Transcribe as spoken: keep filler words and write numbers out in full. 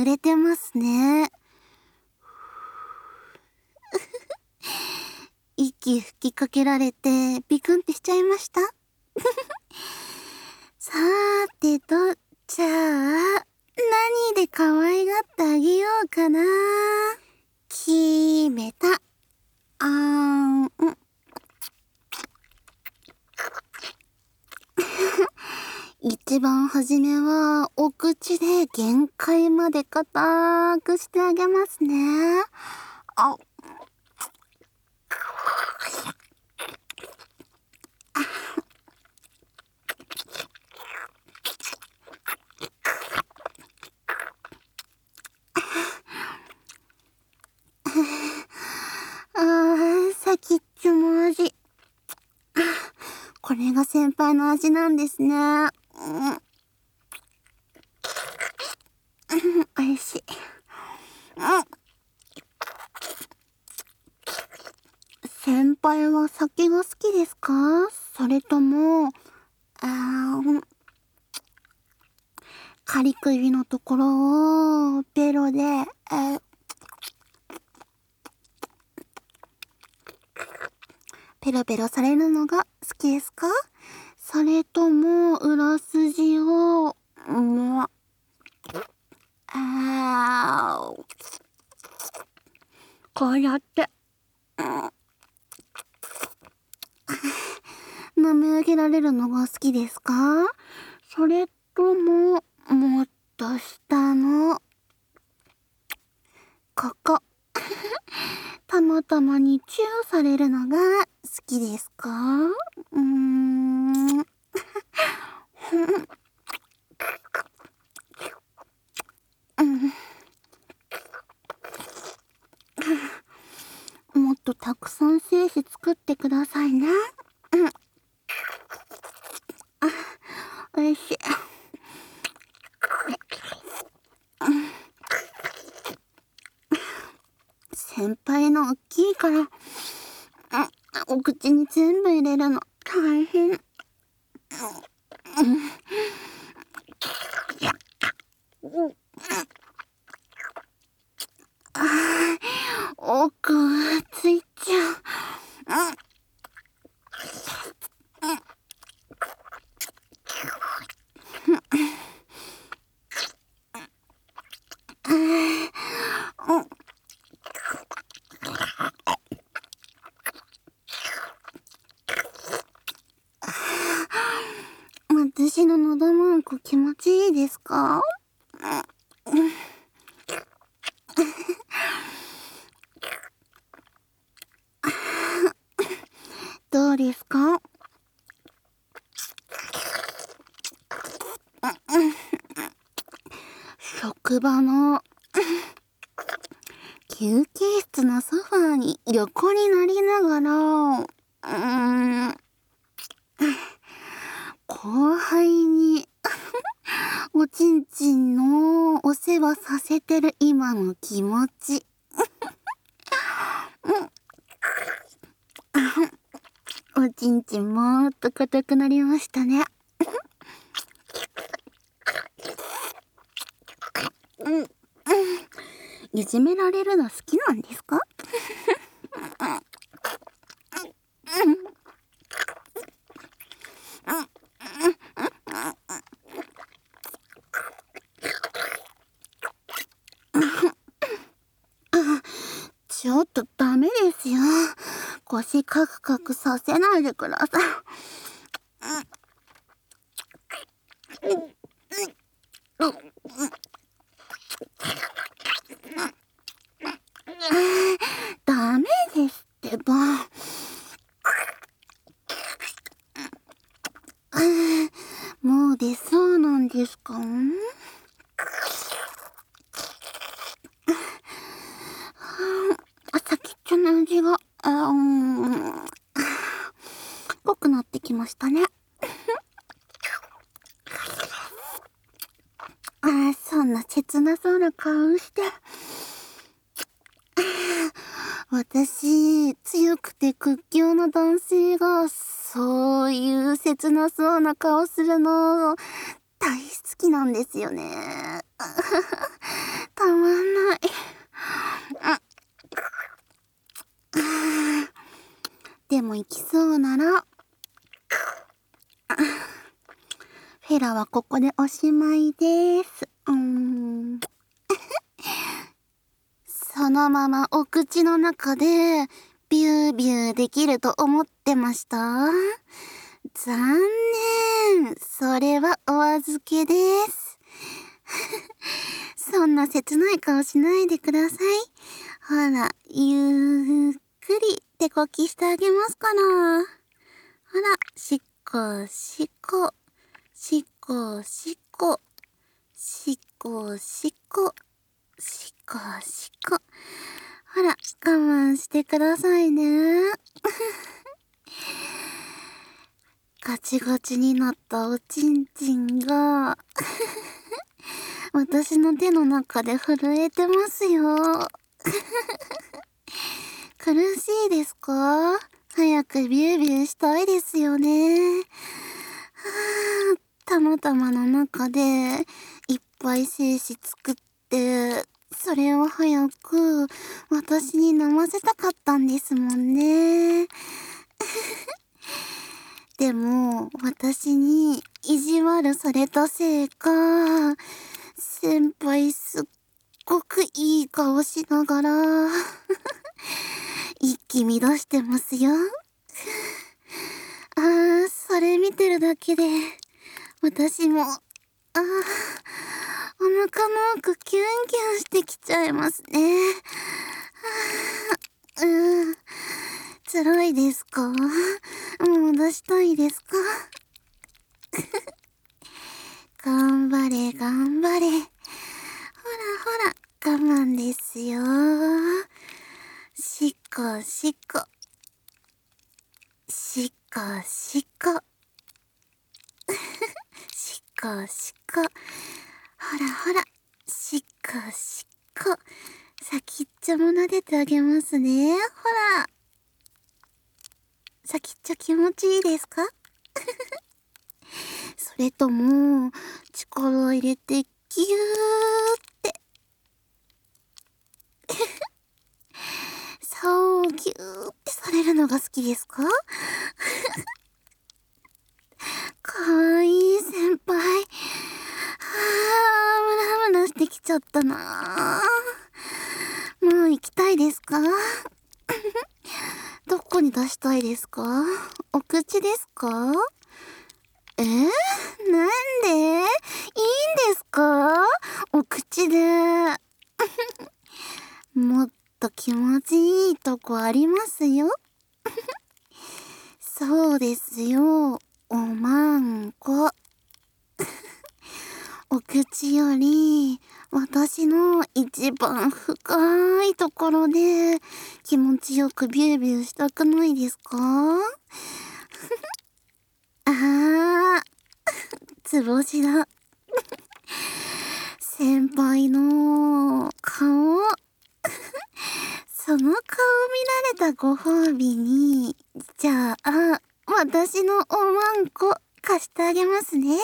潰れてますね。息吹きかけられてビクンってしちゃいました。さーてと、じゃあ、何で可愛がってあげようかな。決めた。あーん。一番初めはお口で限界まで固くしてあげますね。ああー、先っちょの味。これが先輩の味なんですね。うん、おいしい。うん、先輩は酒が好きですか？それとも、あー、カリ首のところをベロで、えー、ペロペロされるのが好きですか？それとも裏筋を、うん、あー、こうやって、うん、舐め上げられるのが好きですか？それとももっと下のここたまたまにチューされるのが好きですか？うーんもっとたくさん精子作ってくださいね。うん、あ、おいしい。先輩の大きいから、うん、お口に全部入れるの大変。うん、あー、奥ついちゃう。私の喉マーク気持ちいいですか？どうですか？職場の休憩室のソファーに横になりながら、うーん、後輩におちんちんのお世話させてる今の気持ち。おちんちんもっと硬くなりましたね。うん、うん、いじめられるの好きなんですか？ちょっとダメですよ。腰カクカクさせないでください。ダメですってば。もう出そうなんですか？先っちょの味が、あーん、濃くなってきましたね。あー、そんな切なそうな顔して。私、強くて屈強な男性が、そういう切なそうな顔するの、大好きなんですよね。 たまんない。でも行きそうなら、フェラはここでおしまいです。うーん。そのままお口の中でビュービューできると思ってました？残念。それはお預けです。そんな切ない顔しないでください。ほら、ゆっくり手こきしてあげますから。ほら、しっこしっこ、しっこしっこ、しっこしっこ、しっこしっこ。ほら、我慢してくださいね。ガチガチになったおちんちんが、私の手の中で震えてますよ。苦しいですか？早くビュービューしたいですよね。はぁ、たまたまの中でいっぱい精子作って、それを早く私に飲ませたかったんですもんね。でも私に意地悪されたせいか、先輩すっごくいい顔しながら一気乱してますよ。あー、それ見てるだけで私も、あー、お腹の奥キュンキュンしてきちゃいますね。うーん、辛いですか？もう出したいですか？頑張れ頑張れ。ほらほら、我慢ですよ。しっこしっこ。しっこしっこ。しっこしっこ。ほらほら、しっこしっこ。先っちょも撫でてあげますね。ほら。先っちょ気持ちいいですか？それとも、力を入れてギューって。そう、ギューってされるのが好きですか？かわいい先輩。はあ、ムラムラしてきちゃったな。もう行きたいですか？どこに出したいですか？お口ですか？えー、なんで？いいんですか？お口で。もっと気持ちいいとこありますよ。そうですよ。おまんこ。お口より私の一番深いところで気持ちよくビュービューしたくないですか？あー、つぼしだ。先輩の顔。その顔見られたご褒美に、じゃあ、私のおまんこ貸してあげますね。